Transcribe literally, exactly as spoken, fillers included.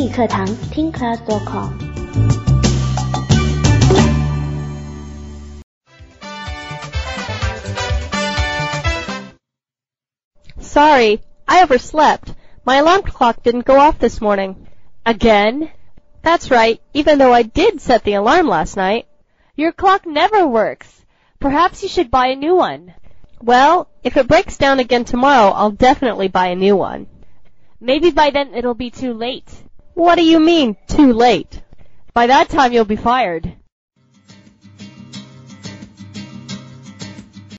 语课堂听 class dot com。 Sorry, I overslept. My alarm clock didn't go off this morning. Again? That's right, even though I did set the alarm last night. Your clock never works. Perhaps you should buy a new one. Well, if it breaks down again tomorrow, I'll definitely buy a new one. Maybe by then it'll be too late. What do you mean, too late? By that time you'll be fired.